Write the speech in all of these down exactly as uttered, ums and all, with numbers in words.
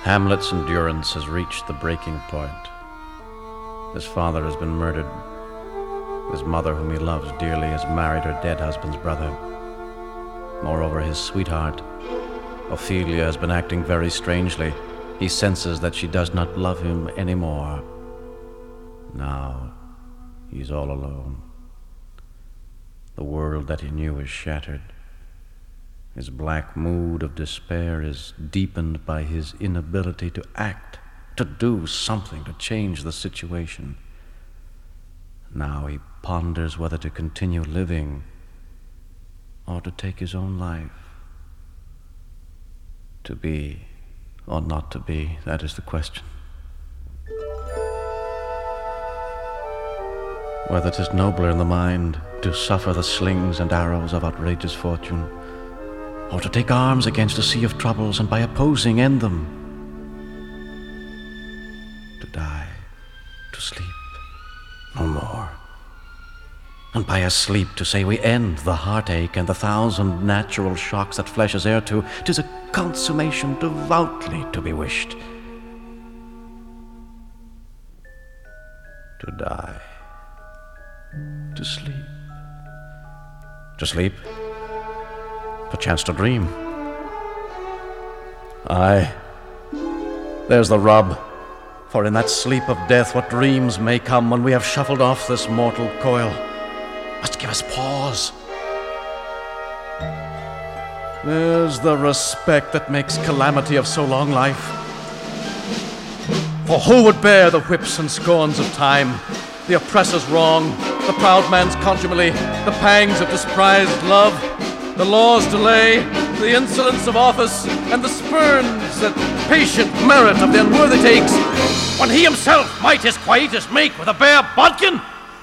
Hamlet's endurance has reached the breaking point. His father has been murdered. His mother, whom he loves dearly, has married her dead husband's brother. Moreover, his sweetheart, Ophelia, has been acting very strangely. He senses that she does not love him anymore. Now, he's all alone. The world that he knew is shattered. His black mood of despair is deepened by his inability to act, to do something to change the situation. Now he ponders whether to continue living or to take his own life. To be or not to be, that is the question. Whether 'tis nobler in the mind to suffer the slings and arrows of outrageous fortune, or to take arms against a sea of troubles and by opposing end them. To die, to sleep, no more. And by a sleep to say we end the heartache and the thousand natural shocks that flesh is heir to, 'tis a consummation devoutly to be wished. To die, to sleep, to sleep, perchance to dream. Aye, there's the rub, for in that sleep of death what dreams may come when we have shuffled off this mortal coil must give us pause. There's the respect that makes calamity of so long life. For who would bear the whips and scorns of time, the oppressor's wrong, the proud man's contumely, the pangs of despised love, the law's delay, the insolence of office, and the spurns that patient merit of the unworthy takes, when he himself might his quietus make with a bare bodkin?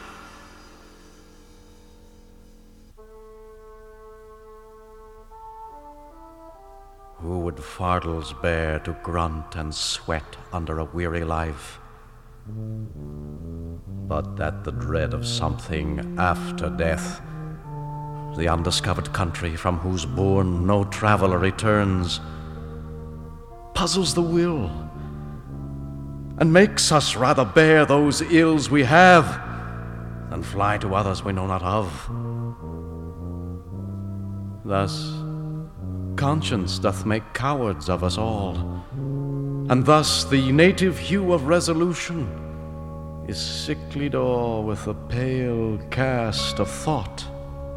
Who would fardels bear to grunt and sweat under a weary life, but that the dread of something after death, the undiscovered country from whose bourne no traveler returns, puzzles the will and makes us rather bear those ills we have than fly to others we know not of. Thus conscience doth make cowards of us all, and thus the native hue of resolution is sicklied o'er with a pale cast of thought.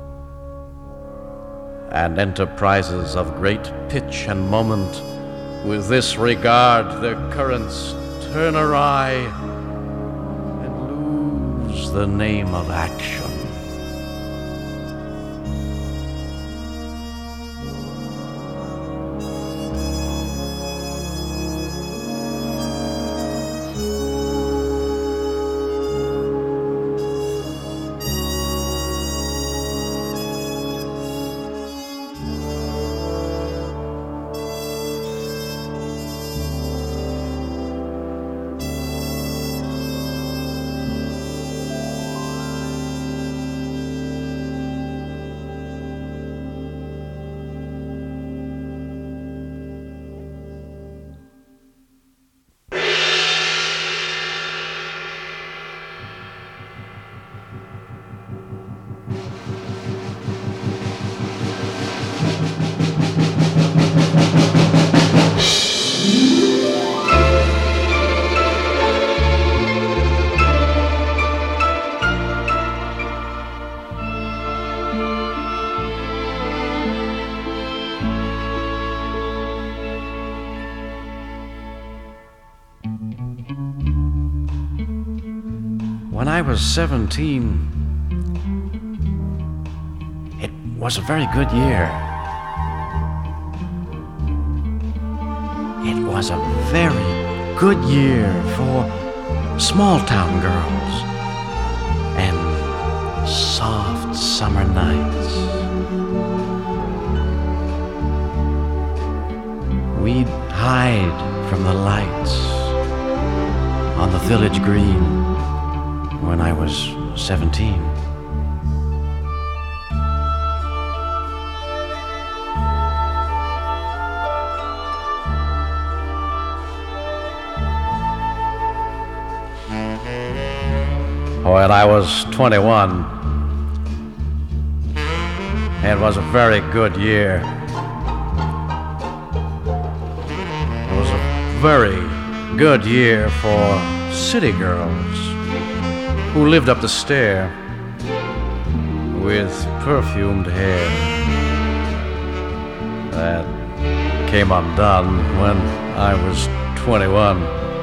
And enterprises of great pitch and moment with this regard their currents turn awry and lose the name of action. When I was seventeen, it was a very good year. It was a very good year for small-town girls and soft summer nights. We'd hide from the lights on the village green when I was seventeen. When I was twenty-one, it was a very good year. It was a very good year for city girls who lived up the stair with perfumed hair that came undone when I was twenty-one.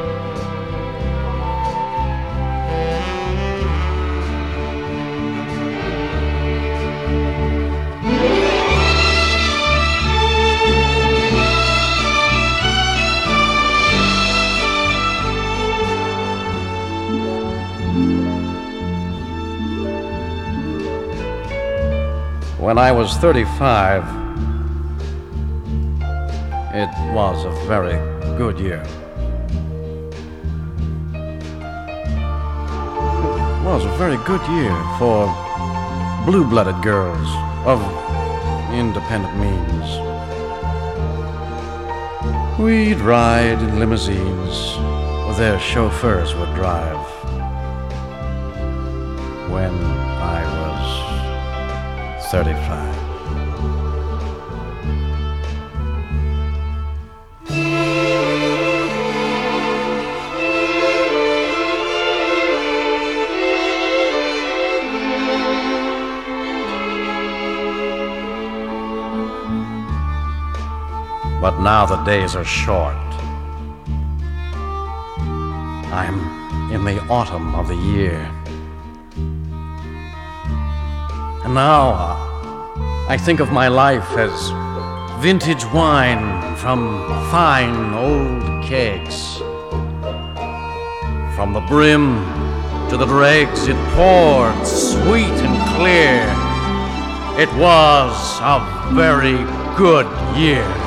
When I was thirty-five, it was a very good year. It was a very good year for blue-blooded girls of independent means. We'd ride in limousines, their chauffeurs would drive. When I was thirty-five. But now the days are short. I'm in the autumn of the year. And now uh, I think of my life as vintage wine from fine old kegs. From the brim to the dregs it poured sweet and clear. It was a very good year.